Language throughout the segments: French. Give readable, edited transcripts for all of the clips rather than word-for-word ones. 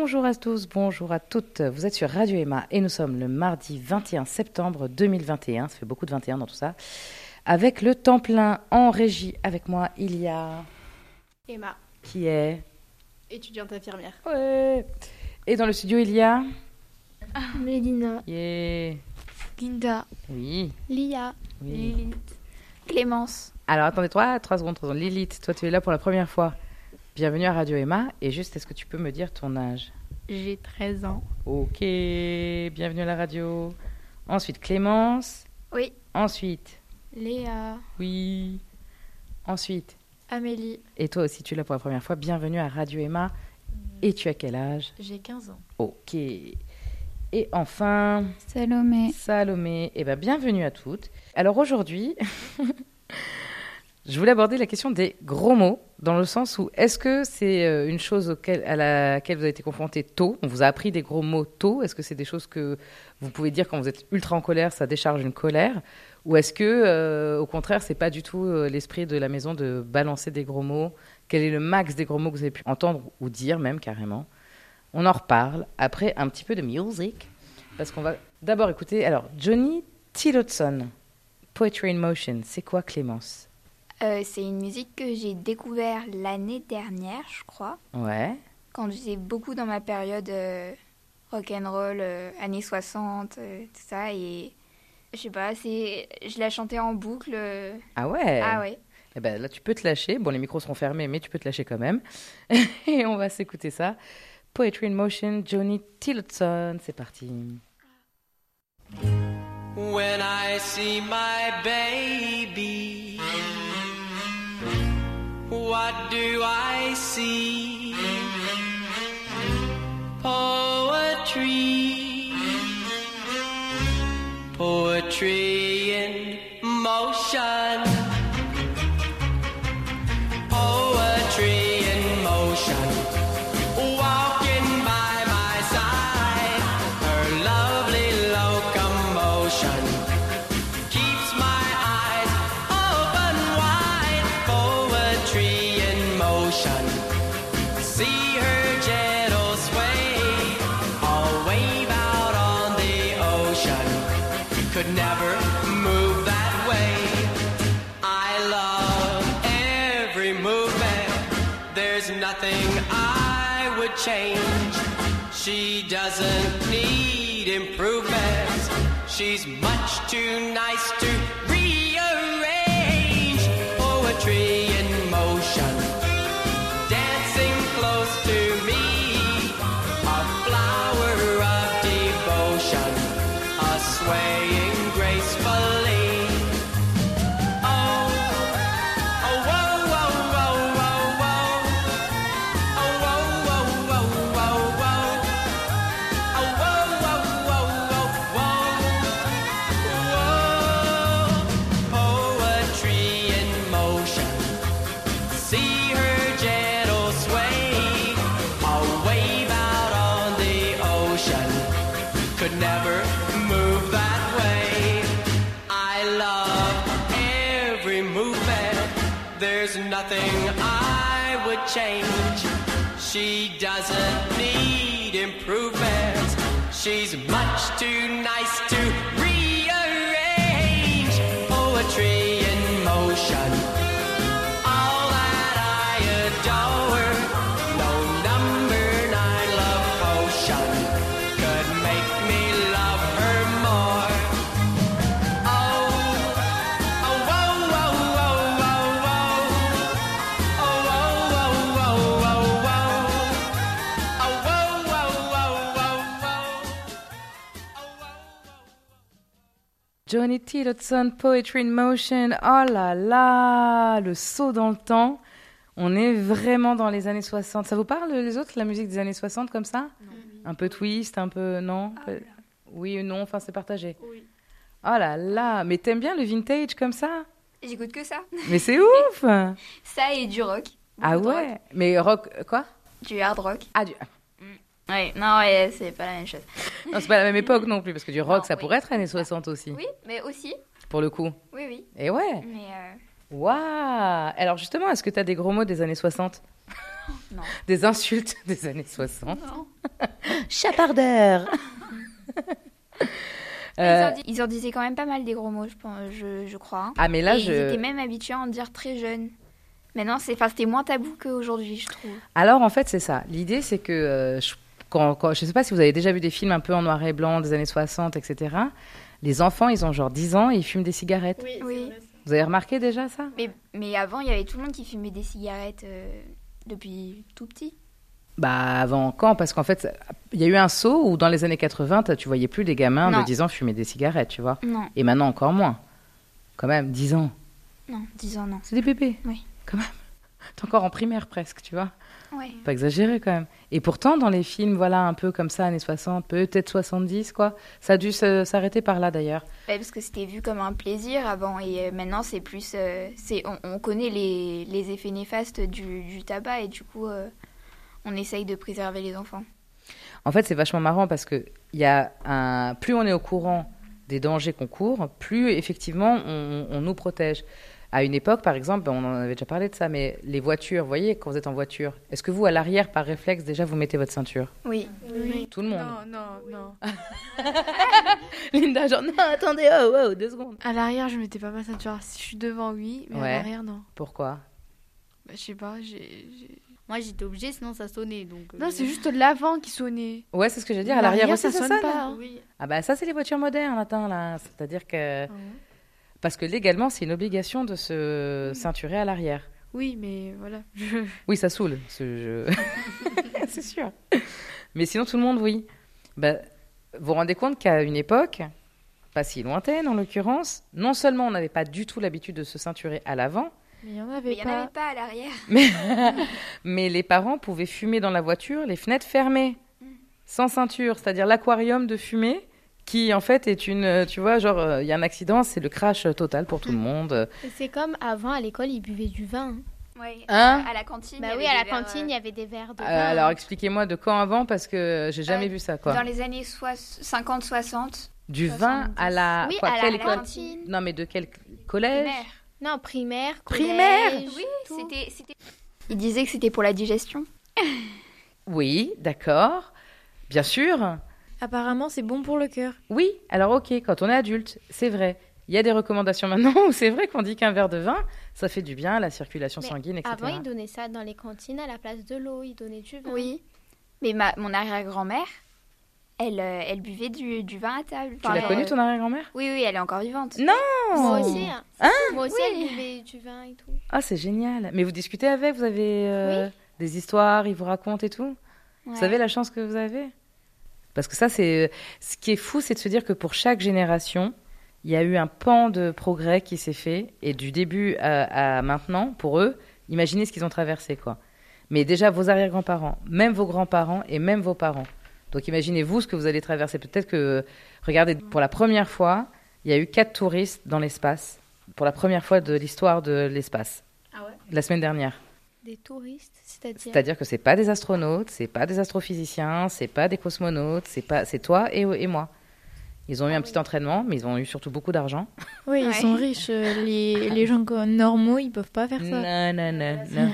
Bonjour à tous, bonjour à toutes. Vous êtes sur Radio Emma et nous sommes le mardi 21 septembre 2021. Ça fait beaucoup de 21 dans tout ça. Avec le temps plein en régie. Avec moi, il y a... Emma. Qui est... Étudiante infirmière. Ouais. Et dans le studio, il y a... Mélina. Yeah. Linda. Oui. Lia. Oui. Lilith. Clémence. Alors, attendez, 3 secondes. Lilith, toi, tu es là pour la première fois. Bienvenue à Radio Emma. Et juste, est-ce que tu peux me dire ton âge ? J'ai 13 ans. Ok, bienvenue à la radio. Ensuite, Clémence. Oui. Ensuite, Léa. oui. Ensuite, Amélie. et toi aussi, tu es là pour la première fois. Bienvenue à Radio Emma. Et tu as quel âge ? J'ai 15 ans. Ok. Et enfin, Salomé. Eh bien, bienvenue à toutes. Alors aujourd'hui, je voulais aborder la question des gros mots, dans le sens où est-ce que c'est une chose à laquelle vous avez été confronté tôt ? On vous a appris des gros mots tôt ? Est-ce que c'est des choses que vous pouvez dire quand vous êtes ultra en colère, ça décharge une colère ? Ou est-ce que, au contraire, c'est pas du tout l'esprit de la maison de balancer des gros mots ? Quel est le max des gros mots que vous avez pu entendre ou dire même carrément ? On en reparle après un petit peu de music, parce qu'on va d'abord écouter Johnny Tillotson, Poetry in Motion. C'est quoi, Clémence ? C'est une musique que j'ai découvert l'année dernière, je crois. Ouais. Quand j'étais beaucoup dans ma période rock'n'roll, années 60, tout ça. Et je sais pas, je la chantais en boucle. Ah ouais ? Ah ouais. Eh ben là, tu peux te lâcher. Bon, les micros seront fermés, mais tu peux te lâcher quand même. Et on va s'écouter ça. Poetry in Motion, Johnny Tillotson. C'est parti. When I see my baby, what do I see? Poetry, poetry in motion. Poetry in motion, walking by my side. Her lovely locomotion keeps my eyes open wide. Poetry in motion, see her gentle sway, all wave out on the ocean. Could never move that way. I love every movement. There's nothing I would change. She doesn't need improvements. She's much too nice to rearrange. Poetry in motion, dancing close to me, a flower of devotion, a swaying gracefully. Oh, oh, whoa, whoa, whoa, whoa, whoa. Oh, whoa, whoa, whoa, whoa, whoa. Oh, whoa, whoa, whoa, whoa, whoa. Poetry in motion, see her gentle sway, a wave out on the ocean, could never move that way. I love every movement. There's nothing I would change. She doesn't need improvements. She's much too nice to rearrange. Poetry in motion, all that I adore. No number 9 love potion could make me love her more. Oh, oh, whoa, whoa, whoa, whoa, whoa. Oh, whoa, whoa, whoa, whoa, whoa. Oh, whoa, whoa, whoa, whoa, whoa. Oh, whoa, whoa. Johnny Tillotson, Poetry in Motion. Oh là là, le saut dans le temps. On est vraiment dans les années 60. Ça vous parle, les autres, la musique des années 60 comme ça ? Un peu twist, un peu... Non ? Oui ou non, enfin c'est partagé. Oui. Oh là là, mais t'aimes bien le vintage comme ça ? J'écoute que ça. Mais c'est ouf. Ça et du rock. Ah Beaucoup de rock. ouais. Mais rock, quoi ? Du hard rock. Ah, Oui, non, ouais, c'est pas la même chose. non, c'est pas la même époque non plus, parce que du rock, Non, ça oui. pourrait être années 60 aussi, Oui, mais aussi. pour le coup. Oui, oui. Et ouais. Mais Waouh. Alors justement, est-ce que tu as des gros mots des années 60 ? Non. Des insultes des années 60. Non. Chapardeur. Ils en disaient quand même pas mal des gros mots, je crois. Ah, mais là, Et ils étaient même habitués à en dire très jeunes. Maintenant, c'était moins tabou qu'aujourd'hui, je trouve. Alors, en fait, c'est ça. L'idée, c'est que je sais pas si vous avez déjà vu des films un peu en noir et blanc des années 60, etc. Les enfants, ils ont genre 10 ans et ils fument des cigarettes. Oui, Oui. c'est vrai, ça. Vous avez remarqué déjà ça? Mais avant, il y avait tout le monde qui fumait des cigarettes depuis tout petit. Bah, avant quand? Parce qu'en fait, il y a eu un saut où dans les années 80, tu voyais plus des gamins Non. de 10 ans fumer des cigarettes, tu vois. Non, Et maintenant, encore moins. Quand même, 10 ans. non, 10 ans, non. C'est des bébés. Oui. Quand même. T'es encore en primaire presque, tu vois. Ouais. Pas exagéré quand même. Et pourtant, dans les films, voilà, un peu comme ça, années 60, peut-être 70, quoi. Ça a dû s'arrêter par là, d'ailleurs. Ouais, parce que c'était vu comme un plaisir avant. Et maintenant, c'est plus... on connaît les effets néfastes du tabac. Et du coup, on essaye de préserver les enfants. En fait, c'est vachement marrant parce que plus on est au courant des dangers qu'on court, plus effectivement on nous protège. À une époque, par exemple, on en avait déjà parlé de ça, mais les voitures, vous voyez, quand vous êtes en voiture, est-ce que vous, à l'arrière, par réflexe, déjà, vous mettez votre ceinture? Oui. Oui. Tout le monde. Non. Linda, genre, non, attendez, oh, 2 secondes. À l'arrière, je mettais pas ma ceinture. Si je suis devant, oui, mais Ouais. à l'arrière, non. Pourquoi? Bah, je sais pas, Moi, j'étais obligée, sinon ça sonnait. Donc, Non, c'est juste l'avant qui sonnait. Ouais, c'est ce que je veux dire. À l'arrière aussi, ça sonne sonne. pas. Hein. Oui. Ah bah ça, c'est les voitures modernes, attends, là. C'est-à-dire que... Ah ouais. Parce que légalement, c'est une obligation de se ceinturer à l'arrière. Oui, mais voilà. Oui, ça saoule, c'est sûr. Mais sinon, tout le monde, oui. Bah, vous vous rendez compte qu'à une époque, pas si lointaine en l'occurrence, non seulement on n'avait pas du tout l'habitude de se ceinturer à l'avant, Mais il y en Mais avait il n'y en pas. avait pas à l'arrière. mais les parents pouvaient fumer dans la voiture, les fenêtres fermées, sans ceinture, c'est-à-dire l'aquarium de fumée, qui en fait est une, tu vois, genre, il y a un accident, c'est le crash total pour tout le monde. Et c'est comme avant, à l'école, ils buvaient du vin. Ouais. Hein À la cantine. Bah il y oui, avait à la des verres, cantine, il y avait des verres de vin. Alors, expliquez-moi de quand avant, parce que j'ai jamais vu ça, quoi. Dans les années 50-60. Du vin à la... Oui, quoi, à quelle la école cantine. Non, mais de quel collège? Primaire. Non, primaire, Primaire collège, Oui, tout. c'était... Il disait que c'était pour la digestion. Oui, d'accord. Bien sûr. Apparemment, c'est bon pour le cœur. Oui, alors ok, quand on est adulte, c'est vrai. Il y a des recommandations maintenant où c'est vrai qu'on dit qu'un verre de vin, ça fait du bien à la circulation Mais sanguine, etc. Avant, ils donnaient ça dans les cantines à la place de l'eau. Ils donnaient du vin. Oui. Mais mon arrière-grand-mère, elle buvait du vin à table. Tu l'as connue, ton arrière-grand-mère? Oui, elle est encore vivante. Non. Moi aussi. Hein. Moi aussi, Oui. elle buvait du vin et tout. Ah, c'est génial. Mais vous discutez avec, vous avez des histoires, ils vous racontent et tout? Vous Ouais. savez la chance que vous avez? Parce que ça, c'est ce qui est fou, c'est de se dire que pour chaque génération, il y a eu un pan de progrès qui s'est fait. Et du début à maintenant, pour eux, imaginez ce qu'ils ont traversé, quoi. Mais déjà, vos arrière-grands-parents, même vos grands-parents et même vos parents. Donc imaginez-vous ce que vous allez traverser. Peut-être que, regardez, pour la première fois, il y a eu 4 touristes dans l'espace. Pour la première fois de l'histoire de l'espace. Ah ouais? La semaine dernière. Des touristes, c'est-à-dire. C'est-à-dire que c'est pas des astronautes, c'est pas des astrophysiciens, c'est pas des cosmonautes, c'est toi et moi. Ils ont eu un petit entraînement, mais ils ont eu surtout beaucoup d'argent. Oui, ils Ouais. sont riches. Les gens normaux, ils peuvent pas faire ça. Non, non, non, non.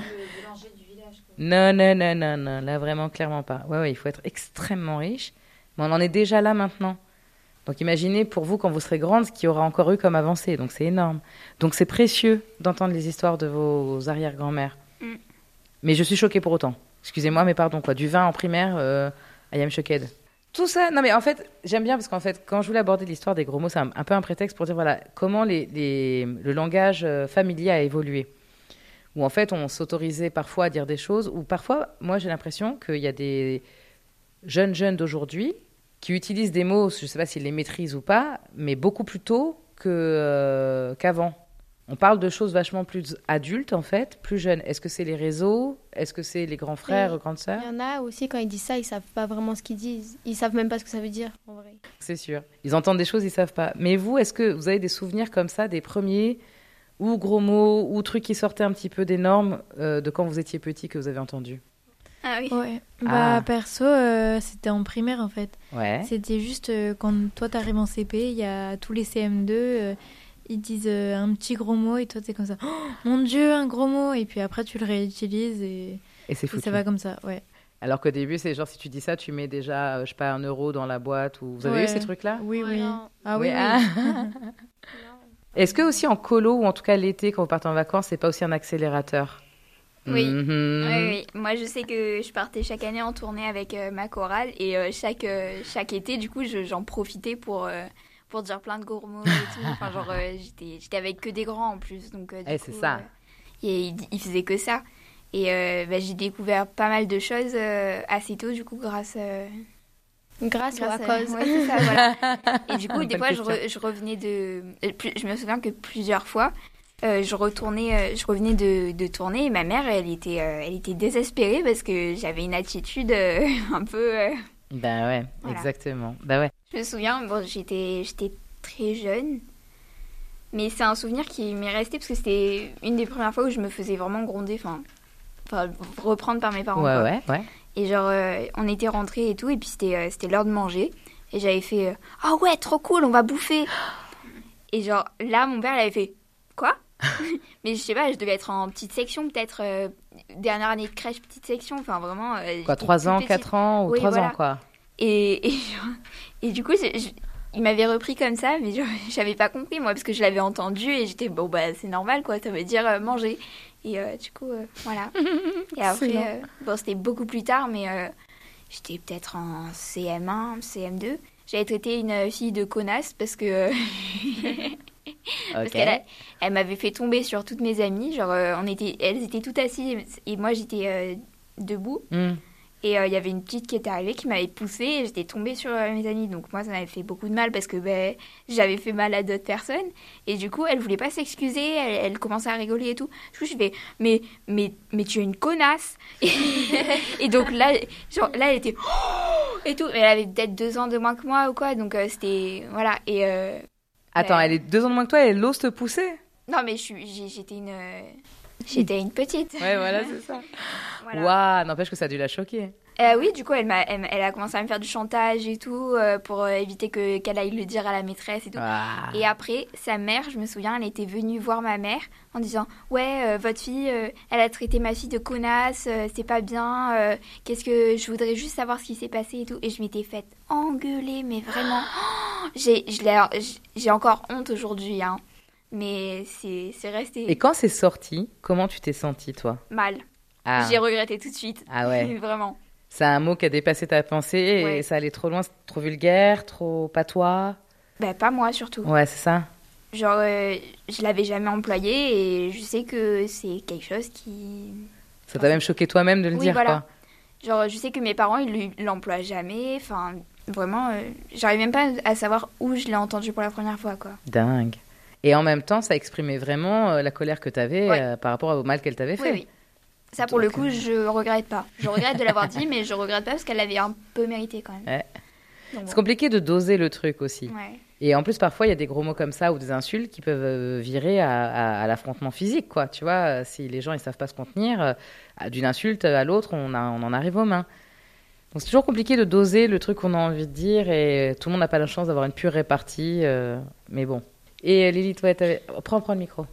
Non, non, non, non, non, là vraiment clairement pas. Ouais, il faut être extrêmement riche, mais on en est déjà là maintenant. Donc imaginez pour vous quand vous serez grande ce qu'il y aura encore eu comme avancée, donc c'est énorme. Donc c'est précieux d'entendre les histoires de vos arrière-grand-mères. Mm. Mais je suis choquée pour autant. Excusez-moi, mais pardon quoi. Du vin en primaire, I am shocked. Tout ça, non mais en fait, j'aime bien parce qu'en fait, quand je voulais aborder l'histoire des gros mots, c'est un peu un prétexte pour dire voilà comment le langage familier a évolué. Où en fait, on s'autorisait parfois à dire des choses, ou parfois, moi j'ai l'impression qu'il y a des jeunes d'aujourd'hui qui utilisent des mots, je ne sais pas s'ils les maîtrisent ou pas, mais beaucoup plus tôt qu'avant. On parle de choses vachement plus adultes, en fait, plus jeunes. Est-ce que c'est les réseaux? Est-ce que c'est les grands frères, Oui. grandes sœurs? Il y en a aussi, quand ils disent ça, ils savent pas vraiment ce qu'ils disent. Ils savent même pas ce que ça veut dire, en vrai. C'est sûr. Ils entendent des choses, ils savent pas. Mais vous, est-ce que vous avez des souvenirs comme ça, des premiers, ou gros mots, ou trucs qui sortaient un petit peu des normes de quand vous étiez petit que vous avez entendu? Ah oui. Ouais. Ah. Bah, perso, c'était en primaire, en fait. Ouais. C'était juste quand toi, t'arrives en CP, il y a tous les CM2, ils disent un petit gros mot et toi, t'es comme ça. Oh, mon Dieu, un gros mot! Et puis après, tu le réutilises et Et c'est Et foutu. ça va comme ça, ouais. Alors qu'au début, c'est genre, si tu dis ça, tu mets déjà, je sais pas, 1 € dans la boîte. Ou... Vous avez eu Ouais. ces trucs-là? Oui, oui. Non. Ah oui, Oui, oui. ah. Est-ce que aussi en colo, ou en tout cas l'été, quand vous partez en vacances, c'est pas aussi un accélérateur? Oui. Mhm. Oui, oui. Moi, je sais que je partais chaque année en tournée avec ma chorale et chaque été, du coup, j'en profitais pour dire plein de gros mots et tout. Enfin, genre, j'étais avec que des grands en plus, donc du Eh, c'est coup, ça. il faisait que ça. Et j'ai découvert pas mal de choses assez tôt, du coup, grâce Grâce ou à grâce cause. Ouais, c'est ça, voilà. Et du coup, Bonne des fois, question. je revenais je me souviens que plusieurs fois, je revenais de tourner et ma mère, elle était désespérée parce que j'avais une attitude un peu... Bah ouais, Voilà. exactement. Bah ouais. Je me souviens, bon, j'étais très jeune, mais c'est un souvenir qui m'est resté parce que c'était une des premières fois où je me faisais vraiment gronder, enfin reprendre par mes parents. Ouais, quoi. ouais, ouais. Et genre, on était rentrés et tout, et puis c'était l'heure de manger. Et j'avais fait ah ouais, trop cool, on va bouffer. Et genre, là, mon père, il avait fait quoi? Mais je sais pas, je devais être en petite section, peut-être dernière année de crèche, petite section, enfin vraiment. Quoi, j'étais 3 toute ans, petite. 4 ans ou Oui, 3 voilà. ans, quoi. Et du coup, il m'avait repris comme ça, mais j'avais pas compris, moi, parce que je l'avais entendu et j'étais, bon, bah, c'est normal, quoi, ça veut dire manger. Et du coup, voilà. Et après, bon, c'était beaucoup plus tard, mais j'étais peut-être en CM1, CM2. J'avais traité une fille de connasse parce que... Parce Ok. qu'elle m'avait fait tomber sur toutes mes amies. Genre, elles étaient toutes assises et moi, j'étais debout. Hmm. Et il y avait une petite qui était arrivée qui m'avait poussée et j'étais tombée sur mes amis. Donc moi, ça m'avait fait beaucoup de mal parce que j'avais fait mal à d'autres personnes. Et du coup, elle voulait pas s'excuser. Elle commençait à rigoler et tout. Du coup, je fais, mais tu es une connasse. Et donc là, genre, là, elle était... Oh et tout. Elle avait peut-être 2 ans de moins que moi ou quoi. Donc c'était... Voilà. Et... Attends, Ouais. elle est 2 ans de moins que toi et elle ose te pousser? Non, mais j'étais une petite. Ouais, voilà, c'est ça. Voilà. Waouh, n'empêche que ça a dû la choquer. Oui, du coup, elle a commencé à me faire du chantage et tout pour éviter qu'elle aille le dire à la maîtresse et tout. Ah. Et après, sa mère, je me souviens, elle était venue voir ma mère en disant « Ouais, votre fille, elle a traité ma fille de connasse, c'est pas bien, qu'est-ce que... Je voudrais juste savoir ce qui s'est passé et tout. » Et je m'étais faite engueuler, mais vraiment... Oh, j'ai encore honte aujourd'hui, hein. Mais c'est resté Et quand c'est sorti, comment tu t'es sentie, toi? mal. Ah, J'ai regretté tout de suite. Ah ouais. Vraiment. c'est un mot qui a dépassé ta pensée et Ouais. ça allait trop loin, c'est trop vulgaire, trop patois. Bah, pas moi, surtout. Ouais, c'est ça. Genre, je l'avais jamais employé et je sais que c'est quelque chose qui... Ça t'a même choqué toi-même de le Oui, dire, voilà. quoi. Genre, je sais que mes parents, ils l'emploient jamais. Enfin, vraiment, j'arrive même pas à savoir où je l'ai entendu pour la première fois, quoi. Dingue. Et en même temps, ça exprimait vraiment la colère que t'avais Ouais. par rapport au mal qu'elle t'avait fait. Oui, oui. Ça, pour le Donc, coup, je regrette pas. Je regrette de l'avoir dit, mais je regrette pas parce qu'elle l'avait un peu mérité quand même. Ouais. Donc, C'est bon. compliqué de doser le truc aussi. Ouais. Et en plus, parfois, il y a des gros mots comme ça ou des insultes qui peuvent virer à l'affrontement physique, quoi. Tu vois, si les gens ils savent pas se contenir, d'une insulte à l'autre, on en arrive aux mains. Donc c'est toujours compliqué de doser le truc qu'on a envie de dire et tout le monde n'a pas la chance d'avoir une pure répartie. Mais bon. Et Lily, toi, prends le micro.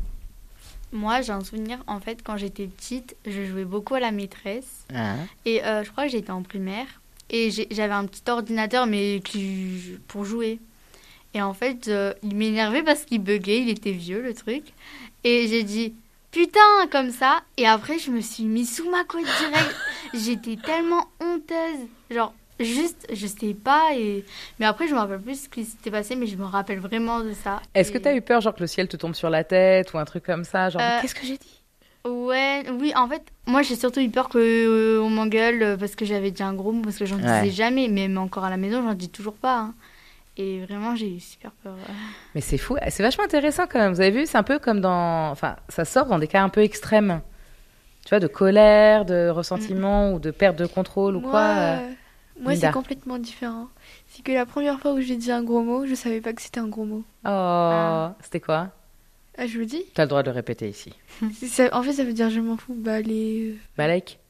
Moi, j'ai un souvenir, en fait, quand j'étais petite, je jouais beaucoup à la maîtresse. Ah. Et je crois que j'étais en primaire. Et j'avais un petit ordinateur, mais pour jouer. Et en fait, il m'énervait parce qu'il buguait, il était vieux, le truc. Et j'ai dit, putain, comme ça. Et après, je me suis mis sous ma couette direct. J'étais tellement honteuse. Genre, juste, je sais pas. Mais après, je me rappelle plus ce qui s'était passé, mais je me rappelle vraiment de ça. Est-ce que Et- t'as eu peur, genre que le ciel te tombe sur la tête ou un truc comme ça, genre mais qu'est-ce que j'ai dit? Ouais, oui, en fait, moi j'ai surtout eu peur qu'on m'engueule parce que j'avais dit un gros mot, parce que j'en Ouais. disais jamais, même encore à la maison, j'en dis toujours pas. Hein. Et vraiment, j'ai eu super peur. Mais c'est fou, c'est vachement intéressant quand même. Vous avez vu, c'est un peu comme dans... Enfin, ça sort dans des cas un peu extrêmes. Tu vois, de colère, de ressentiment ou de perte de contrôle ou Moi, quoi. moi Linda. c'est complètement différent. C'est que la première fois où j'ai dit un gros mot, je savais pas que c'était un gros mot. Oh, c'était quoi? Ah, je vous dis T'as le droit de le répéter ici. En fait, ça veut dire je m'en fous. Bah, les... Balek.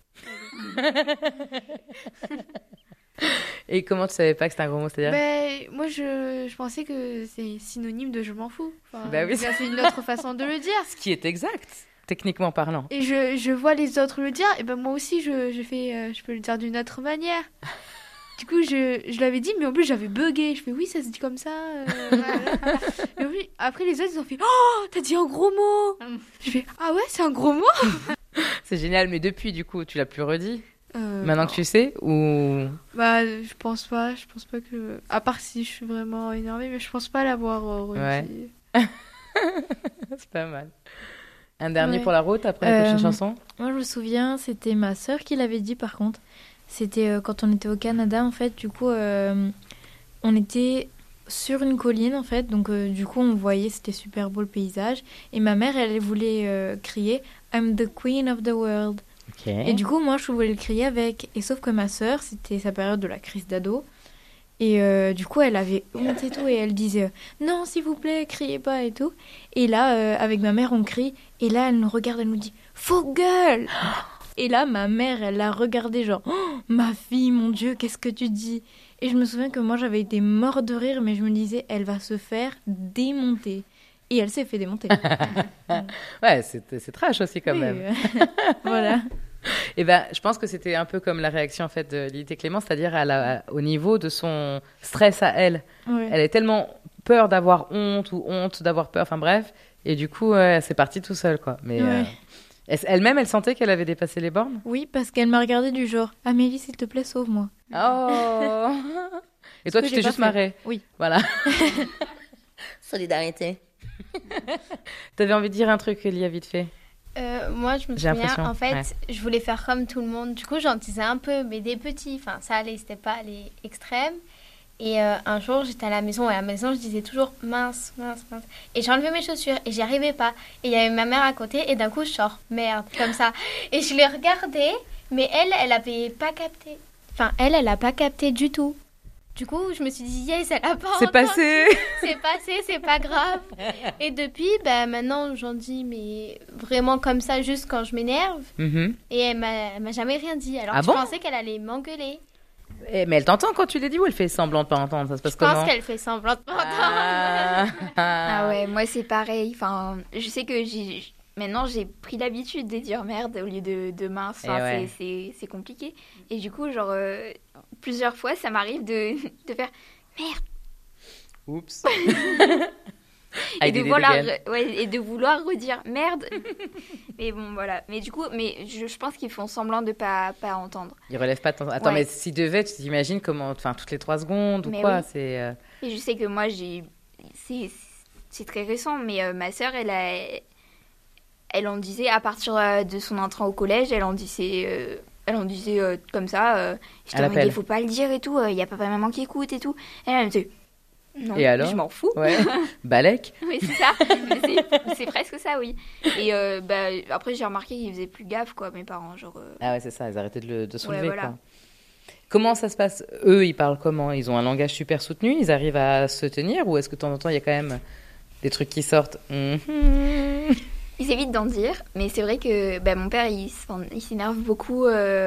Et comment tu savais pas que c'était un gros mot, c'est-à-dire? Ben, moi, je pensais que c'est synonyme de je m'en fous. Enfin, Bah oui. là, c'est une autre façon de le dire. Ce qui est exact. techniquement parlant. Et je vois les autres le dire, et ben moi aussi je peux le dire d'une autre manière. Du coup, je l'avais dit, mais en plus j'avais bugué. Je fais oui, ça se dit comme ça. Voilà. Et en plus, après les autres ils ont fait oh, t'as dit un gros mot. Je fais ah ouais, c'est un gros mot. C'est génial, mais depuis, du coup, tu l'as plus redit maintenant que tu sais ou... Bah, je pense pas que. À part si je suis vraiment énervée, mais je pense pas l'avoir redit. Ouais. C'est pas mal. Un dernier Ouais. pour la route après la prochaine chanson. Moi, je me souviens, c'était ma sœur qui l'avait dit par contre. C'était quand on était au Canada, en fait. Du coup, on était sur une colline, en fait. Donc, du coup, on voyait, c'était super beau le paysage. Et ma mère, elle voulait crier « I'm the queen of the world ». Ok. Et du coup, moi, je voulais le crier avec. Et sauf que ma sœur, c'était sa période de la crise d'ado. Et du coup, elle avait honte et tout. Et elle disait non, s'il vous plaît, criez pas et tout. Et là, avec ma mère, on crie. Et là, elle nous regarde, elle nous dit faux gueule. Et là, ma mère, elle l'a regardé genre oh, ma fille, mon Dieu, qu'est-ce que tu dis? Et je me souviens que moi, j'avais été mort de rire, mais je me disais elle va se faire démonter. Et elle s'est fait démonter. Ouais, c'est trash aussi quand Oui, même. voilà. Et ben, je pense que c'était un peu comme la réaction en fait de Lilith et Clément, c'est-à-dire au niveau de son stress à elle. Ouais. Elle est tellement peur d'avoir honte ou honte d'avoir peur, enfin bref. Et du coup, c'est parti tout seul, quoi. Mais Ouais. elle-même, elle sentait qu'elle avait dépassé les bornes. Oui, parce qu'elle m'a regardé du genre Amélie, s'il te plaît, sauve-moi. Oh. Et toi, que tu j'ai t'es pas juste fait. marrée. Oui. Voilà. Solidarité. T'avais envie de dire un truc, Elia, vite fait. Moi, je me J'ai souviens, l'impression, en fait, ouais. je voulais faire comme tout le monde. Du coup, j'en disais un peu, mais des petits. Enfin, ça allait, c'était pas les extrêmes. Et un jour, j'étais à la maison, et à la maison, je disais toujours mince, mince, mince. Et j'enlevais mes chaussures, et j'y arrivais pas. Et il y avait ma mère à côté, et d'un coup, je sors, merde, comme ça. Et je l'ai regardée, mais elle avait pas capté. Enfin, elle a pas capté du tout. Du coup, je me suis dit, yes, elle a pas C'est entendu. passé. C'est passé, c'est pas grave. Et depuis, bah, maintenant, j'en dis, mais vraiment comme ça, juste quand je m'énerve. Mhm. Et elle m'a jamais rien dit. Alors Ah que bon je pensais qu'elle allait m'engueuler. Mais elle t'entend quand tu l'as dit ou elle fait semblant de pas entendre? Ça se passe Je comment? pense qu'elle fait semblant de pas entendre. Ah ouais, moi c'est pareil. Enfin, je sais que maintenant j'ai pris l'habitude de dire merde au lieu de mince. Enfin, Eh ouais. c'est compliqué. Et du coup, genre, plusieurs fois, ça m'arrive de faire merde. Oups. Et Avec de, des vouloir, dégaines. et de vouloir redire merde. Mais bon, voilà. Mais du coup, je pense qu'ils font semblant de pas entendre. Il relève pas de ton... Attends, Ouais. mais s'il devait, tu t'imagines comment... Enfin, toutes les 3 secondes ou Mais quoi? oui. C'est... Et je sais que moi, c'est très récent, mais ma sœur, elle en disait à partir de son entrée au collège, elle en disait comme ça. Je À l'appel. il faut pas le dire et tout. Il y a papa et maman qui écoutent et tout. Et elle me dit non, Et alors je m'en fous. Ouais. Balek. Oui, c'est ça. c'est presque ça, oui. Et après, j'ai remarqué qu'ils faisaient plus gaffe, quoi, mes parents. Genre, Ah ouais, c'est ça, ils arrêtaient de soulever, voilà. quoi. Comment ça se passe? Eux, ils parlent comment? Ils ont un langage super soutenu? Ils arrivent à se tenir? Ou est-ce que de temps en temps, il y a quand même des trucs qui sortent? Mhm. ils évitent d'en dire, mais c'est vrai que mon père, il s'énerve beaucoup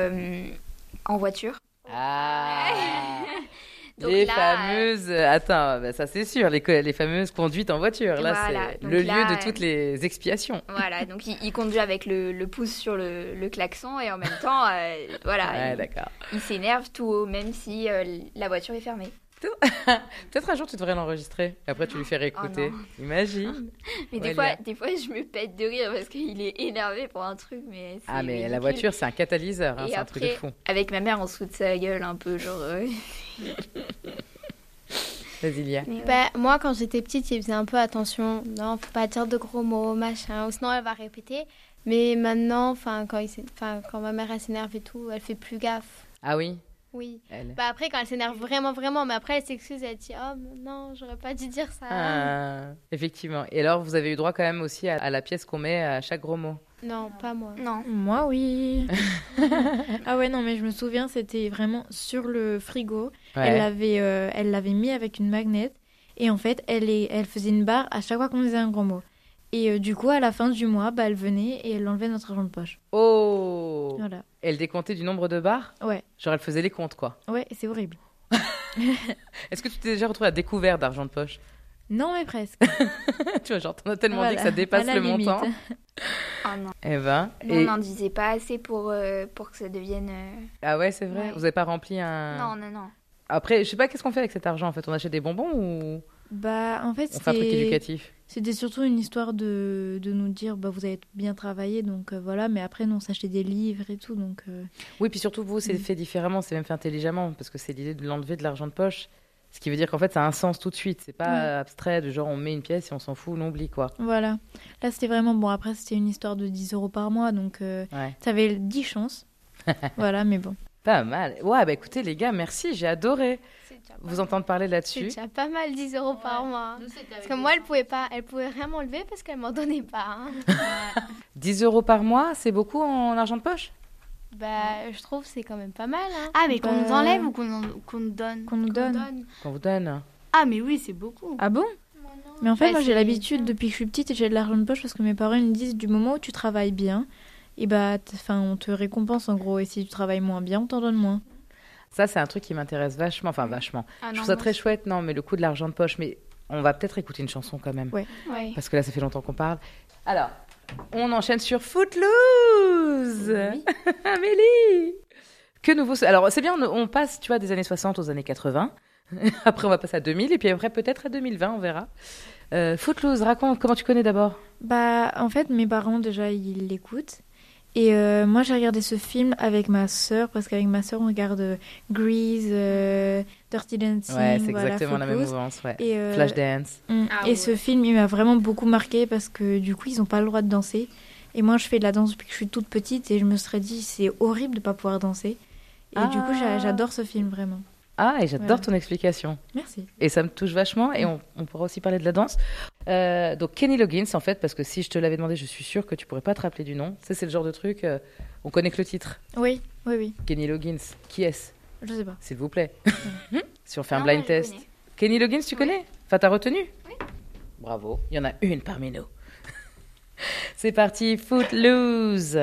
en voiture. Ah. Donc Les là, fameuses... Attends, bah ça c'est sûr, les fameuses conduites en voiture. Là, Voilà, c'est donc le là, lieu de toutes les expiations. Voilà, donc il conduit avec le pouce sur le klaxon et en même temps, voilà, Ouais, d'accord. il s'énerve tout haut, même si la voiture est fermée. Peut-être un jour, tu devrais l'enregistrer. Et après, tu lui fais réécouter. non. Imagine. Mais Ouais, des fois, je me pète de rire parce qu'il est énervé pour un truc, mais c'est Ah, mais la ridicule. voiture, c'est un catalyseur. Hein, Et c'est un truc de après, fou. avec ma mère, on se fout de sa gueule un peu, genre... Vas-y, Lia. mais ouais. Bah, moi, quand j'étais petite, il faisait un peu attention. Non, faut pas dire de gros mots, machin. Ou sinon, elle va répéter. Mais maintenant, quand ma mère elle s'énerve et tout, elle fait plus gaffe. Ah oui, Oui. elle. Bah après, quand elle s'énerve vraiment, vraiment, mais après, elle s'excuse, elle dit « Oh, non, j'aurais pas dû dire ça. Ah, effectivement. Et alors, vous avez eu droit quand même aussi à la pièce qu'on met à chaque gros mot. Non, pas moi. Non. Moi, oui. Ah ouais, non, mais je me souviens, c'était vraiment sur le frigo. Ouais. Elle l'avait mis avec une magnète. Et en fait, elle faisait une barre à chaque fois qu'on disait un gros mot. Et du coup, à la fin du mois, elle venait et elle enlevait notre argent de poche. Oh. Voilà. Elle décomptait du nombre de barres? Ouais, Genre, elle faisait les comptes, quoi. ouais, c'est horrible. Est-ce que tu t'es déjà retrouvé à découvert d'argent de poche? Non, mais presque. Tu vois, genre, t'en as tellement dit Voilà, que ça dépasse à la le limite. montant. Ah non. Eh ben. Nous, on n'en disait pas assez pour que ça devienne... Ah ouais, c'est vrai. Ouais. Vous n'avez pas rempli un... Non. Après, je sais pas, qu'est-ce qu'on fait avec cet argent en fait? On achète des bonbons ou Bah, en fait, on fait un truc éducatif? c'était surtout une histoire de nous dire, bah, vous avez bien travaillé, donc voilà. Mais après, nous, on s'achetait des livres et tout, donc... Oui, puis surtout vous, c'est fait différemment, c'est même fait intelligemment, parce que c'est l'idée de l'enlever de l'argent de poche. Ce qui veut dire qu'en fait, ça a un sens tout de suite. C'est pas abstrait, de genre on met une pièce et on s'en fout, on oublie quoi. Voilà. Là, c'était vraiment... Bon, après, c'était une histoire de 10 € par mois, donc Ouais. t'avais 10 chances. Voilà, mais bon. Pas mal. Ouais, bah écoutez les gars, merci, j'ai adoré vous entendre parler C'est là-dessus. déjà pas mal 10 € par mois. Parce que moi, elle pouvait rien m'enlever parce qu'elle m'en donnait pas. Hein. 10 € par mois, c'est beaucoup en argent de poche? Bah, je trouve que c'est quand même pas mal. Hein. Ah, mais qu'on Bah, nous enlève ou qu'on nous donne? Qu'on nous donne. Qu'on vous donne. Ah, mais oui, c'est beaucoup. Ah bon? Mais en fait, Bah, moi, j'ai c'est l'habitude, bien. depuis que je suis petite, et j'ai de l'argent de poche parce que mes parents ils me disent, du moment où tu travailles bien, et bah, on te récompense en gros. Et si tu travailles moins bien, on t'en donne moins. Ça, c'est un truc qui m'intéresse vachement. Enfin, vachement. Ah, Je non, trouve ça moi, très chouette, non, mais le coup de l'argent de poche. Mais on va peut-être écouter une chanson quand même. Ouais. Ouais. Parce que là, ça fait longtemps qu'on parle. Alors, on enchaîne sur Footloose. Oui. Amélie. Que nouveau. Alors, c'est bien, on passe, tu vois, des années 60 aux années 80. Après, on va passer à 2000. Et puis après, peut-être à 2020, on verra. Footloose, raconte, comment tu connais d'abord? Bah, en fait, mes parents, déjà, ils l'écoutent. Et moi, j'ai regardé ce film avec ma sœur, parce qu'avec ma sœur, on regarde Grease, Dirty Dancing, Ouais, c'est voilà, exactement la même Footloose. mouvance. Ouais. Et, Flashdance. Ah, et ouais. ce film, il m'a vraiment beaucoup marqué parce que du coup, ils n'ont pas le droit de danser. Et moi, je fais de la danse depuis que je suis toute petite et je me serais dit, c'est horrible de ne pas pouvoir danser. Et du coup, j'adore ce film, vraiment. Ah, et j'adore Voilà. ton explication. Merci. Et ça me touche vachement. Et on pourra aussi parler de la danse. Donc, Kenny Loggins, en fait, parce que si je te l'avais demandé, je suis sûre que tu pourrais pas te rappeler du nom. Ça, c'est le genre de truc, on connaît que le titre. Oui, oui, oui. Kenny Loggins. Qui est-ce, Je sais pas. s'il vous plaît? Si on fait un Non, blind moi, je test. connais. Kenny Loggins, tu connais? Enfin, t'as retenu? Oui. Bravo. Il y en a une parmi nous. C'est parti, Footloose.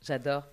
J'adore.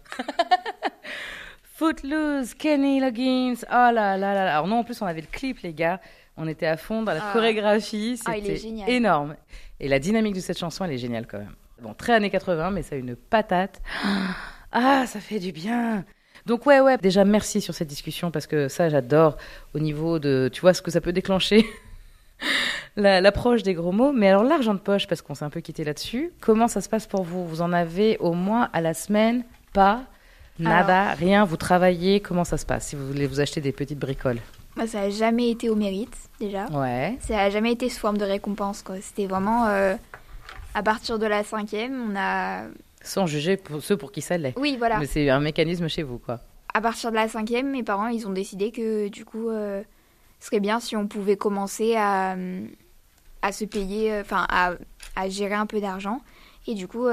Footloose, Kenny Loggins. Oh là là là là. Alors, nous, en plus, on avait le clip, les gars. On était à fond dans la chorégraphie. il est C'était génial. énorme. Et la dynamique de cette chanson, elle est géniale quand même. Bon, très années 80, mais ça a une patate. Ah, ça fait du bien. Donc, ouais. Déjà, merci sur cette discussion parce que ça, j'adore au niveau de, tu vois, ce que ça peut déclencher. L'approche des gros mots. Mais alors, l'argent de poche, parce qu'on s'est un peu quitté là-dessus, comment ça se passe pour vous? Vous en avez au moins à la semaine? Pas? Nada? Rien? Vous travaillez? Comment ça se passe si vous voulez vous acheter des petites bricoles? Moi, ça n'a jamais été au mérite, déjà. Ouais. Ça n'a jamais été sous forme de récompense, quoi. C'était vraiment... à partir de la 5e, on a... Sans juger pour ceux pour qui ça l'est. Oui, voilà. Mais c'est un mécanisme chez vous, quoi. À partir de la 5e, mes parents, ils ont décidé que, du coup, ce serait bien si on pouvait commencer à se payer... Enfin, à gérer un peu d'argent. Et du coup,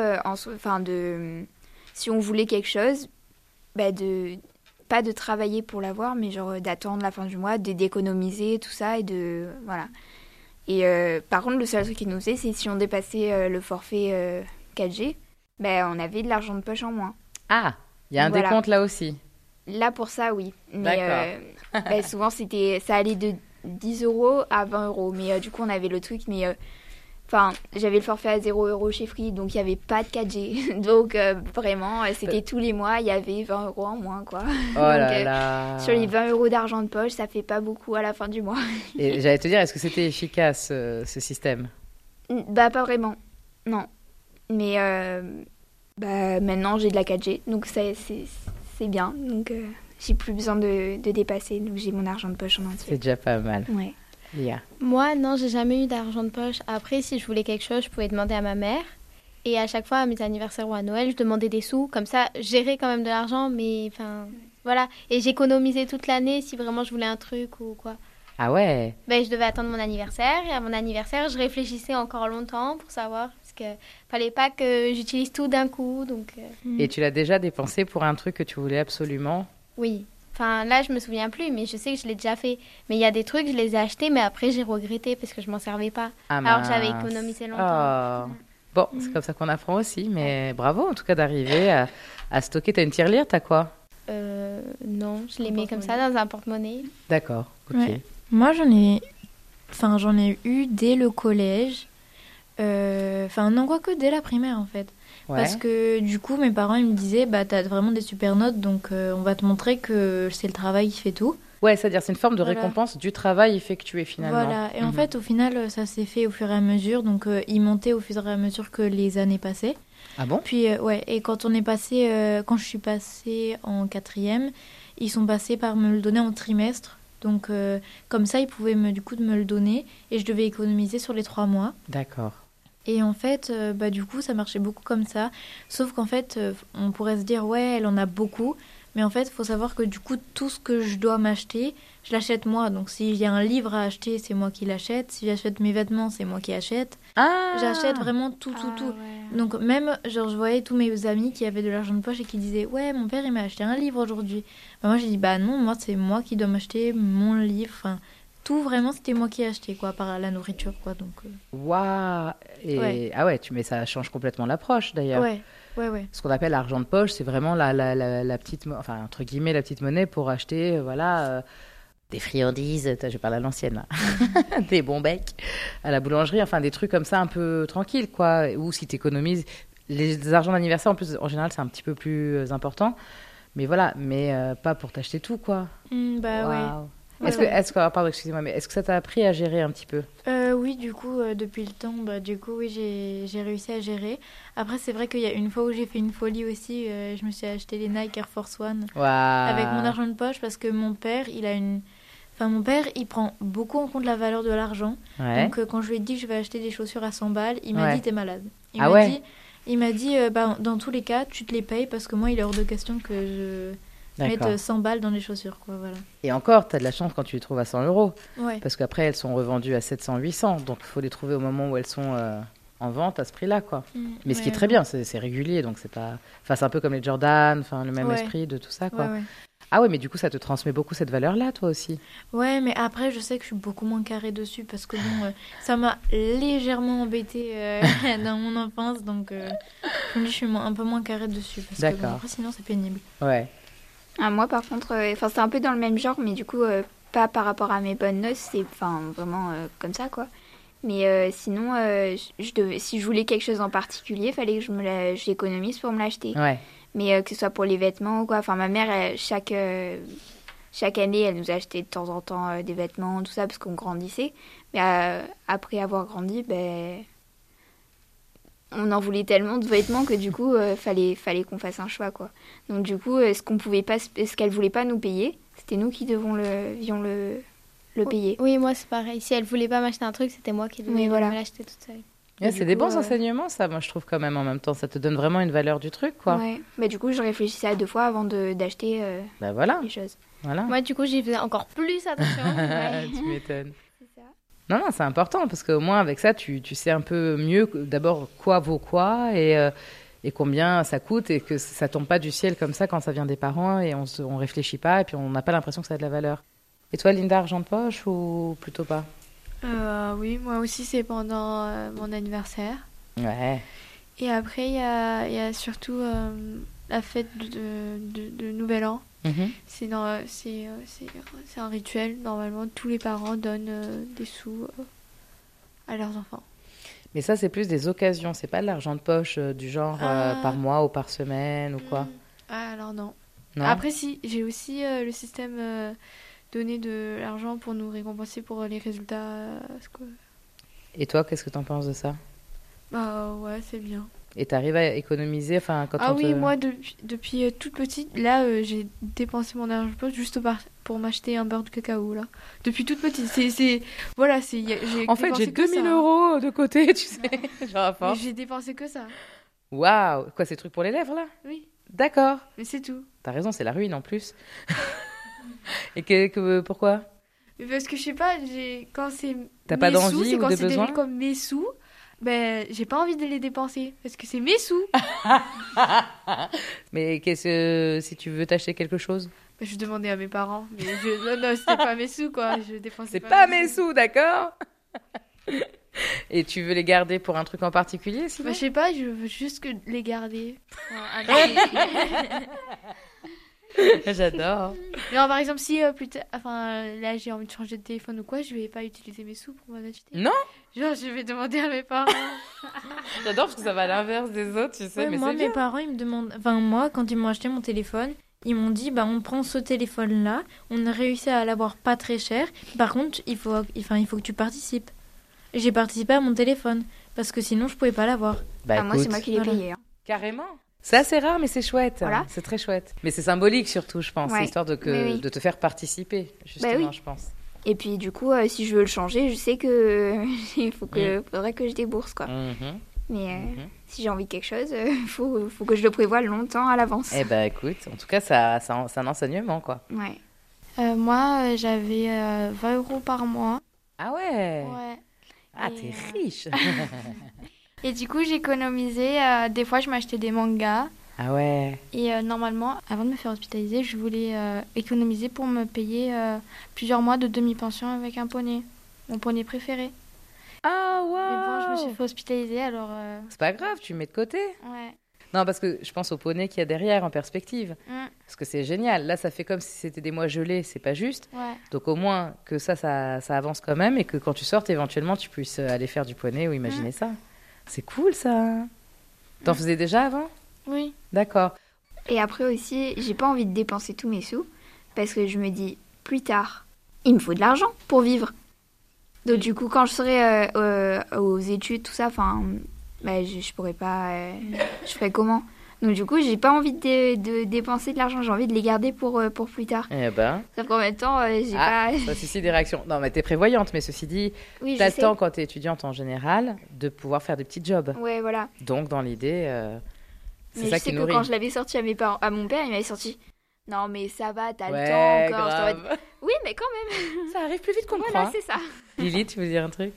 si on voulait quelque chose, pas de travailler pour l'avoir, mais genre d'attendre la fin du mois, d'économiser, tout ça, et de... Voilà. Et par contre, le seul truc qui nous faisait, c'est si on dépassait le forfait 4G, on avait de l'argent de poche en moins. Ah, il y a un Voilà. décompte là aussi. Là, pour ça, oui. Mais D'accord. souvent, ça allait de 10 € à 20 €. Mais du coup, on avait le truc, mais... j'avais le forfait à 0 € chez Free, donc il n'y avait pas de 4G. Donc, vraiment, c'était tous les mois, il y avait 20 € en moins, quoi. Oh là Donc, là. sur les 20 € d'argent de poche, ça fait pas beaucoup à la fin du mois. Et j'allais te dire, est-ce que c'était efficace, ce système? Pas vraiment. Non. Mais maintenant, j'ai de la 4G, donc c'est bien. Donc, j'ai plus besoin de dépasser, donc j'ai mon argent de poche en entier. C'est déjà pas mal. Ouais. Lia. Moi, non, j'ai jamais eu d'argent de poche. Après, si je voulais quelque chose, je pouvais demander à ma mère. Et à chaque fois, à mes anniversaires ou à Noël, je demandais des sous. Comme ça, gérer quand même de l'argent, mais enfin, voilà. Et j'économisais toute l'année si vraiment je voulais un truc ou quoi. Ah ouais. Je devais attendre mon anniversaire. Et à mon anniversaire, je réfléchissais encore longtemps pour savoir. Parce que fallait pas que j'utilise tout d'un coup. Donc, Et tu l'as déjà dépensé pour un truc que tu voulais absolument? oui. Enfin, là, je me souviens plus, mais je sais que je l'ai déjà fait. Mais il y a des trucs, je les ai achetés, mais après, j'ai regretté parce que je m'en servais pas. Ah, Alors que j'avais mince. économisé longtemps. Oh. Bon, c'est comme ça qu'on apprend aussi, mais bravo en tout cas d'arriver à stocker. T'as une tirelire, t'as quoi? Non, je les mets comme ça dans un porte-monnaie. D'accord, ok. Ouais. Moi, j'en ai eu dès le collège. Non, quoique dès la primaire, en fait. Ouais. Parce que du coup, mes parents, ils me disaient, t'as vraiment des super notes, donc on va te montrer que c'est le travail qui fait tout. Ouais, c'est-à-dire c'est une forme de Voilà. récompense du travail effectué finalement. Voilà, et en Mhm. fait, au final, ça s'est fait au fur et à mesure, donc ils montaient au fur et à mesure que les années passaient. Ah bon? Puis, et quand quand je suis passée en 4e, ils sont passés par me le donner en trimestre. Donc, comme ça, ils pouvaient du coup me le donner, et je devais économiser sur les 3 mois. D'accord. Et en fait, du coup, ça marchait beaucoup comme ça. Sauf qu'en fait, on pourrait se dire, ouais, elle en a beaucoup. Mais en fait, il faut savoir que du coup, tout ce que je dois m'acheter, je l'achète moi. Donc, s'il y a un livre à acheter, c'est moi qui l'achète. Si j'achète mes vêtements, c'est moi qui achète. Ah! J'achète vraiment tout. Donc, même, genre, je voyais tous mes amis qui avaient de l'argent de poche et qui disaient, ouais, mon père, il m'a acheté un livre aujourd'hui. Moi, j'ai dit, non, moi, c'est moi qui dois m'acheter mon livre. Enfin, tout, vraiment, c'était moi qui ai acheté, quoi, par la nourriture, quoi. Donc, Waouh! Et Ouais. ah ouais, mais ça change complètement l'approche d'ailleurs. ouais. Ce qu'on appelle l'argent de poche, c'est vraiment la petite, enfin entre guillemets la petite monnaie pour acheter, des friandises. Je parle à l'ancienne là, des bons becs à la boulangerie, enfin des trucs comme ça un peu tranquilles quoi. Ou si tu économises les argents d'anniversaire, en plus en général c'est un petit peu plus important. Mais voilà, pas pour t'acheter tout quoi. Ouais. Waouh. Ouais, Pardon, excusez-moi, mais est-ce que ça t'a appris à gérer un petit peu? Oui, du coup, depuis le temps, oui, j'ai réussi à gérer. Après, c'est vrai qu'il y a une fois où j'ai fait une folie aussi. Je me suis acheté les Nike Air Force One Waouh. avec mon argent de poche parce que mon père, mon père, il prend beaucoup en compte la valeur de l'argent. Ouais. Donc, quand je lui ai dit que je vais acheter des chaussures à 100 balles, il m'a Ouais. dit, t'es malade. Il m'a dit, dans tous les cas, tu te les payes parce que moi, il est hors de question que je D'accord. mette 100 balles dans les chaussures, quoi, voilà. Et encore, tu as de la chance quand tu les trouves à 100 €. Ouais. Parce qu'après, elles sont revendues à 700, 800. Donc, il faut les trouver au moment où elles sont en vente à ce prix-là, quoi. Mais ce qui est très bien, c'est régulier. Donc, c'est pas... Enfin, c'est un peu comme les Jordan, enfin, le même Ouais. esprit de tout ça, quoi. Ouais. Ah ouais, mais du coup, ça te transmet beaucoup cette valeur-là, toi aussi. Ouais, mais après, je sais que je suis beaucoup moins carrée dessus parce que bon, ça m'a légèrement embêtée dans mon enfance, donc Je me dis, je suis un peu moins carrée dessus. Parce que D'accord. bon, après, sinon, c'est pénible. Ouais. Ah, moi, par contre, c'était un peu dans le même genre, mais du coup, pas par rapport à mes bonnes notes, c'est vraiment comme ça, quoi. Mais sinon, si je voulais quelque chose en particulier, il fallait que je l'économise pour me l'acheter. Ouais. Mais que ce soit pour les vêtements ou quoi. Enfin, ma mère, chaque année, elle nous achetait de temps en temps des vêtements, tout ça, parce qu'on grandissait. Mais après avoir grandi, ben, on en voulait tellement de vêtements que du coup, fallait qu'on fasse un choix, quoi. Donc du coup, ce qu'elle voulait pas nous payer, c'était nous qui devions le payer. Oui, moi c'est pareil. Si elle voulait pas m'acheter un truc, c'était moi qui devais Oui, voilà. me l'acheter toute seule. Ouais, Et c'est du des coup, bons enseignements, ça, moi, je trouve, quand même, en même temps. Ça te donne vraiment une valeur du truc, quoi. Ouais. Bah, du coup, je réfléchissais à 2 fois avant d'acheter Bah voilà, les choses. voilà. Moi, du coup, j'y faisais encore plus attention. Tu m'étonnes. C'est ça. Non, non, c'est important, parce qu'au moins, avec ça, tu sais un peu mieux, d'abord, quoi vaut quoi, et combien ça coûte, et que ça tombe pas du ciel comme ça quand ça vient des parents, et on réfléchit pas, et puis on n'a pas l'impression que ça a de la valeur. Et toi, Linda, argent de poche, ou plutôt pas? Oui, moi aussi, c'est pendant mon anniversaire. Ouais. Et après, il y a surtout la fête de Nouvel An. Mhm. C'est un rituel. Normalement, tous les parents donnent des sous à leurs enfants. Mais ça, c'est plus des occasions, c'est pas de l'argent de poche du genre Ah. par mois ou par semaine ou quoi. Ah, alors non. Non. Après, si, j'ai aussi le système donner de l'argent pour nous récompenser pour les résultats. Et toi, qu'est-ce que t'en penses de ça? Bah ouais, c'est bien. Et t'arrives à économiser, enfin, quand Ah on oui, te... moi, depuis toute petite, là, j'ai dépensé mon argent de poche juste pour m'acheter un beurre de cacao, là. Depuis toute petite. Voilà, j'ai En fait, dépensé j'ai que 2000 ça. € de côté, tu sais. Genre à Mais force. j'ai dépensé que ça. Waouh! Quoi, ces trucs pour les lèvres, là? Oui, D'accord. mais c'est tout. T'as raison, c'est la ruine en plus. Et pourquoi? Mais parce que je sais pas, quand c'est T'as pas mes sous, d'envie c'est ou quand de c'est besoin? comme mes sous, ben j'ai pas envie de les dépenser parce que c'est mes sous. Mais si tu veux t'acheter quelque chose? Ben, je demandais à mes parents, mais non, c'était pas mes sous quoi, je dépensais C'est pas mes sous, d'accord? Et tu veux les garder pour un truc en particulier, sinon? Ben, je sais pas, je veux juste que les garder. J'adore. Non, par exemple, si plus tard, là j'ai envie de changer de téléphone ou quoi, je vais pas utiliser mes sous pour m'en acheter. Non? Genre, je vais demander à mes parents. J'adore parce que ça va à l'inverse des autres, tu sais, Ouais, mais moi, c'est mes bien. parents, ils me demandent. Enfin, moi, quand ils m'ont acheté mon téléphone, ils m'ont dit bah, on prend ce téléphone-là. On a réussi à l'avoir pas très cher. Par contre, il faut que tu participes. Et j'ai participé à mon téléphone. Parce que sinon, je pouvais pas l'avoir. Bah, Moi, c'est écoute, moi qui l'ai voilà. payé. Hein. carrément. C'est assez rare, mais c'est chouette. Voilà. C'est très chouette. Mais c'est symbolique surtout, je pense. Ouais. C'est histoire de Oui. te faire participer, justement, oui. je pense. Et puis, du coup, si je veux le changer, je sais que faudrait que je débourse, quoi. Mhm. Mais Mhm. si j'ai envie de quelque chose, faut que je le prévoie longtemps à l'avance. Eh ben, écoute, en tout cas, c'est un enseignement, quoi. Ouais. Moi, j'avais 20 € par mois. Ah ouais. Ouais. Ah, Et, t'es riche. Et du coup, j'économisais. Des fois, je m'achetais des mangas. Ah ouais. Et normalement, avant de me faire hospitaliser, je voulais économiser pour me payer plusieurs mois de demi-pension avec un poney. Mon poney préféré. Ah Mais bon, je me suis waouh. fait hospitaliser, alors... C'est pas grave, tu mets de côté. Ouais. Non, parce que je pense au poney qu'il y a derrière en perspective. Mm. Parce que c'est génial. Là, ça fait comme si c'était des mois gelés, c'est pas juste. Ouais. Donc au moins que ça avance quand même et que quand tu sortes, éventuellement, tu puisses aller faire du poney ou imaginer ça. C'est cool, ça. T'en faisais déjà avant? Oui. D'accord. Et après aussi, j'ai pas envie de dépenser tous mes sous parce que je me dis, plus tard, il me faut de l'argent pour vivre. Donc du coup, quand je serai aux études, tout ça, je pourrais pas... je ferais comment? Donc du coup, j'ai pas envie de dépenser de l'argent, j'ai envie de les garder pour plus tard. Eh ben, Sauf qu'en même temps, j'ai pas... ça suscite des réactions. Non, mais t'es prévoyante, mais ceci dit, Oui, t'as je le sais. temps quand t'es étudiante en général de pouvoir faire des petits jobs. Ouais, voilà. Donc dans l'idée, c'est Mais ça je qui sais que nourrit. quand je l'avais sorti à mon père, il m'avait sorti... Non, mais ça va, t'as Ouais, le temps encore. grave. J'étais en mode, oui, mais quand même. Ça arrive plus vite qu'on le Voilà, croit. c'est ça. Lily, tu veux dire un truc?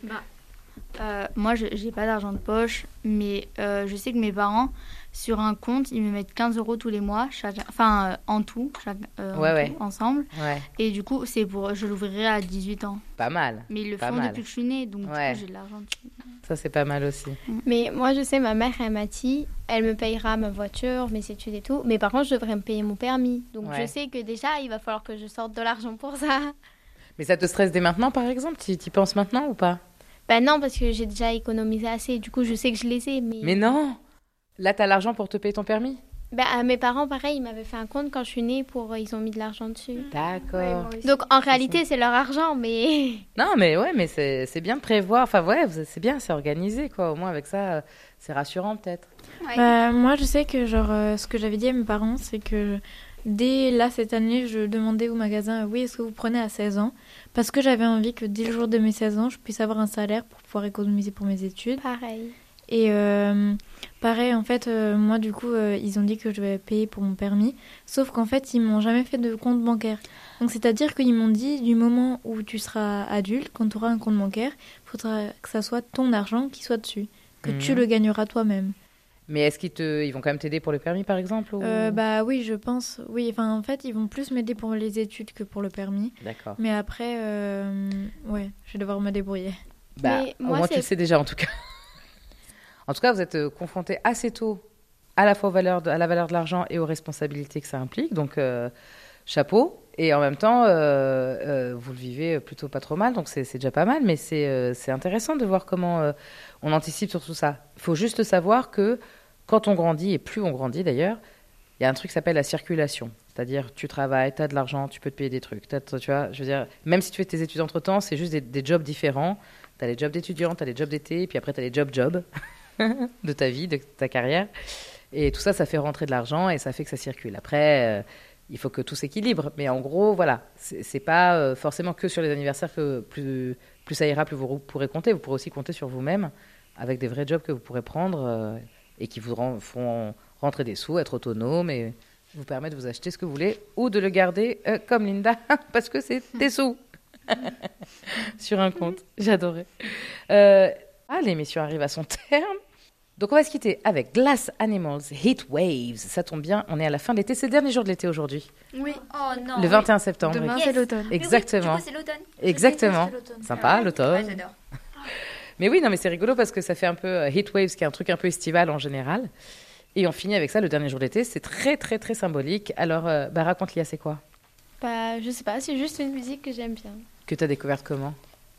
Moi, j'ai pas d'argent de poche, mais je sais que mes parents, sur un compte, ils me mettent 15 € tous les mois, en tout, Ouais. ensemble. Ouais, Et du coup, je l'ouvrirai à 18 ans. pas mal. Mais ils le Pas font mal. depuis que je suis née, donc Ouais. du coup, j'ai de l'argent dessus. Ça, c'est pas mal aussi. Mais moi, je sais, ma mère, elle m'a dit, elle me payera ma voiture, mes études et tout. Mais par contre, je devrais me payer mon permis. Donc, Ouais. je sais que déjà, il va falloir que je sorte de l'argent pour ça. Mais ça te stresse dès maintenant, par exemple? Tu y penses maintenant ou pas? Ben non, parce que j'ai déjà économisé assez. Du coup, je sais que je les ai. Mais non! Là, t'as l'argent pour te payer ton permis? Ben, mes parents, pareil, ils m'avaient fait un compte quand je suis née ils ont mis de l'argent dessus. D'accord. Donc, en réalité, c'est leur argent, mais... Non, mais ouais, mais c'est bien de prévoir. Enfin, ouais, c'est bien, c'est organisé, quoi. Au moins, avec ça, c'est rassurant, peut-être. Bah, moi, je sais que, genre, ce que j'avais dit à mes parents, c'est que dès là, cette année, je demandais au magasin, oui, est-ce que vous prenez à 16 ans? Parce que j'avais envie que dès le jour de mes 16 ans, je puisse avoir un salaire pour pouvoir économiser pour mes études. Pareil. Et pareil, en fait, moi, du coup, ils ont dit que je vais payer pour mon permis. Sauf qu'en fait, ils m'ont jamais fait de compte bancaire. Donc, c'est-à-dire qu'ils m'ont dit, du moment où tu seras adulte, quand tu auras un compte bancaire, il faudra que ça soit ton argent qui soit dessus. Que tu le gagneras toi-même. Mais est-ce ils vont quand même t'aider pour le permis, par exemple ou... Bah oui, je pense. Oui, enfin, en fait, ils vont plus m'aider pour les études que pour le permis. D'accord. Mais après, ouais, je vais devoir me débrouiller. Bah, Mais au moi, moins, tu le sais déjà, en tout cas. En tout cas, vous êtes confrontés assez tôt à la fois à la valeur de l'argent et aux responsabilités que ça implique. Donc, chapeau. Et en même temps, vous le vivez plutôt pas trop mal. Donc, c'est déjà pas mal. Mais c'est intéressant de voir comment on anticipe sur tout ça. Il faut juste savoir que quand on grandit, et plus on grandit d'ailleurs, il y a un truc qui s'appelle la circulation. C'est-à-dire, tu travailles, tu as de l'argent, tu peux te payer des trucs. Tu vois, je veux dire, même si tu fais tes études entre-temps, c'est juste des jobs différents. Tu as les jobs d'étudiant, tu as les jobs d'été, puis après, tu as les jobs de ta vie, de ta carrière. Et tout ça, ça fait rentrer de l'argent et ça fait que ça circule. Après, il faut que tout s'équilibre. Mais en gros, voilà, c'est pas forcément que sur les anniversaires que plus ça ira, plus vous pourrez compter. Vous pourrez aussi compter sur vous-même avec des vrais jobs que vous pourrez prendre et qui vous feront rentrer des sous, être autonome et vous permettre de vous acheter ce que vous voulez ou de le garder comme Linda parce que c'est des sous sur un compte. J'adorais. L'émission arrive à son terme. Donc, on va se quitter avec Glass Animals, Heat Waves. Ça tombe bien, on est à la fin de l'été. C'est le dernier jour de l'été aujourd'hui. Oui. Oh non. Le 21 septembre. Demain, oui. c'est l'automne. Exactement. Du coup, c'est l'automne. Exactement. Je sais que c'est l'automne. Sympa, l'automne. Ouais, j'adore. Mais oui, non, mais c'est rigolo parce que ça fait un peu Heat Waves, qui est un truc un peu estival en général. Et on finit avec ça le dernier jour de l'été. C'est très, très, très symbolique. Alors, raconte, Lia, c'est quoi? Bah, je sais pas, c'est juste une musique que j'aime bien. Que tu as découverte comment?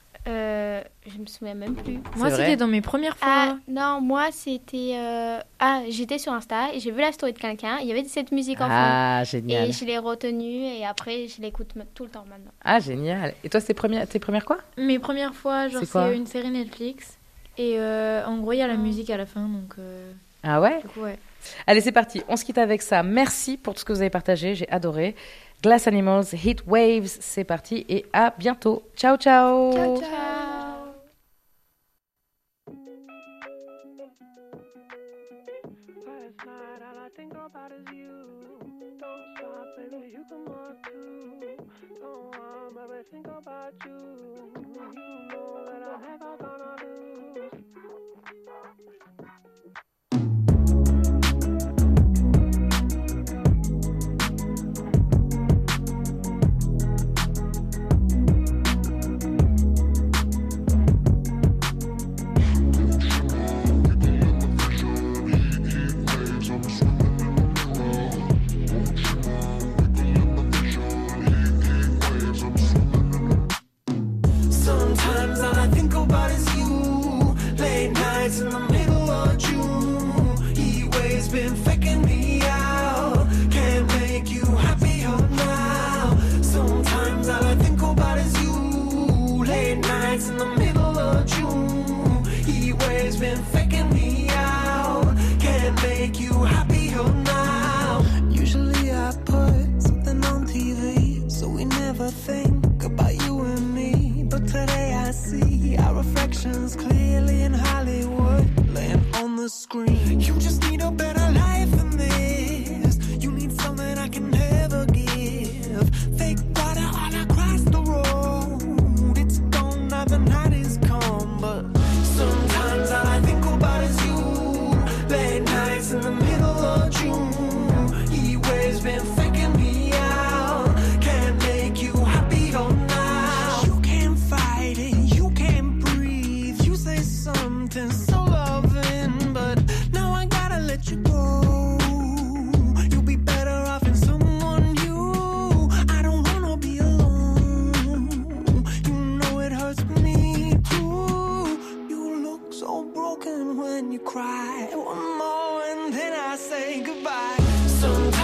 Je me souviens même plus. Moi, vrai c'était dans mes premières fois. Ah, non, moi, c'était... j'étais sur Insta et j'ai vu la story de quelqu'un. Il y avait cette musique en fond. Ah, génial. Et je l'ai retenue et après, je l'écoute tout le temps maintenant. Ah, génial. Et toi, tes premières quoi? Mes premières fois, genre, C'est quoi c'est une série Netflix. Et en gros, il y a la musique à la fin, donc... Ah ouais? Du coup, ouais. Allez, c'est parti. On se quitte avec ça. Merci pour tout ce que vous avez partagé. J'ai adoré. Glass Animals, Heat Waves, c'est parti. Et à bientôt. Ciao, ciao. Ciao, ciao. Last night, all I think about is you. Don't stop, baby, you come on too. Don't baby, think about you. You know that I'm never gonna lose. Sometimes all I think about is you. Late nights in the middle of June. Heat waves been faking me out. Can't make you happier now. Sometimes all I think about is you. Late nights in the middle of June. Heat waves been faking me out. Can't make you happier now. Usually I put something on TV, so we never think about you and me. But today I see our reflections clearly in Hollywood, laying on the screen. You just need a better life than this. You need something I can never give. Fake water all across the road. It's gone now, the night is come. But sometimes all I think about is you. Late nights in the middle of June. Heat waves been faking me out. Can't make you happier now. You can't fight it, you can't breathe. You say something Sometimes